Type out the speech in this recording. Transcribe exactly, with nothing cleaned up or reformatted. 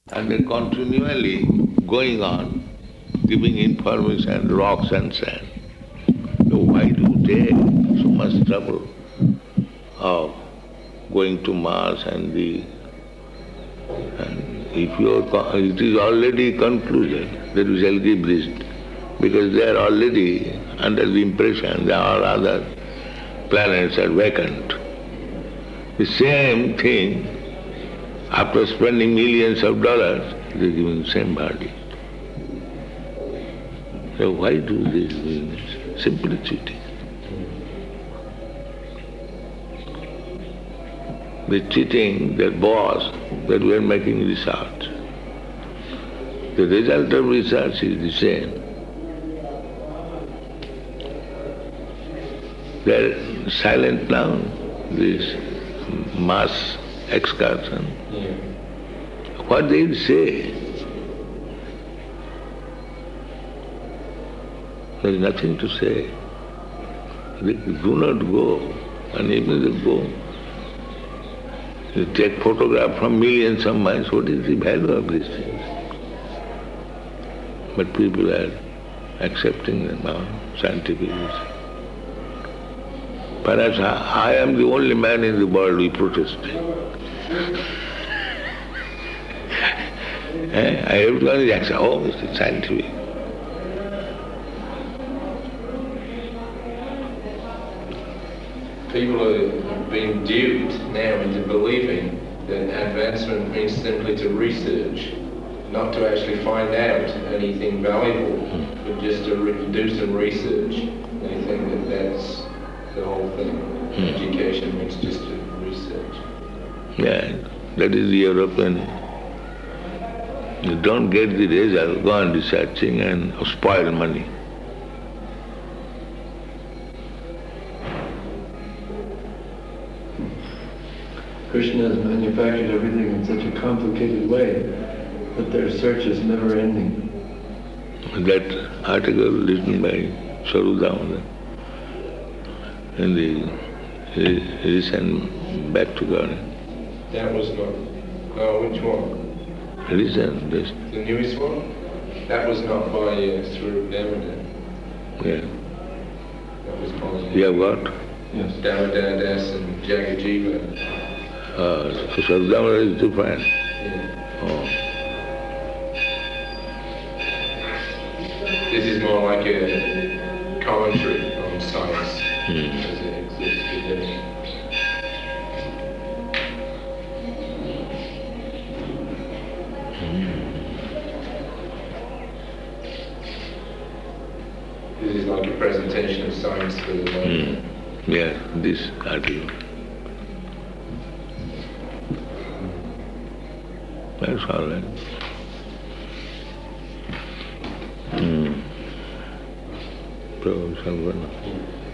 and they're continually going on, giving information, rocks and sand. So why do they so much trouble of going to Mars and the and if you are, it is already concluded that we shall give this because they are already under the impression that all other planets are vacant. The same thing, after spending millions of dollars, they are giving the same verdict. So why do this business? Simply cheating. They're cheating their boss that we are making research. The result of research is the same. They're silent now, this mass excursion. Yeah. What they'll say, there's nothing to say. They do not go, and even if they go, they take photograph from millions of miles. What is the value of these things? But people are accepting them now, scientifically. Perhaps I, I am the only man in the world who protesting. eh? I have to only accept, oh, it's scientific. People are being duped now into believing that advancement means simply to research, not to actually find out anything valuable, but just to re- do some research. They think that that's the whole thing. Hmm. Education means just to research. Yeah, that is the European. You don't get the result, go on researching and spoil money. Krishna has manufactured everything in such a complicated way that their search is never ending. That article written by Saru Damodar in the recent Back to Garden. That was not. No, which one? Recent, this. The newest one? That was not by uh, Swarup Damodar. Yeah. That was by uh, You have got? Yes. Damodar Das and Jagajiva. Uh, so Saru Damodar is different. Yeah. Oh. This is more like a commentary on science Hmm. as it exists today. This is like a presentation of science for the world. Hmm. Yeah, this article. That's all right. Hmm. So, Sarvana.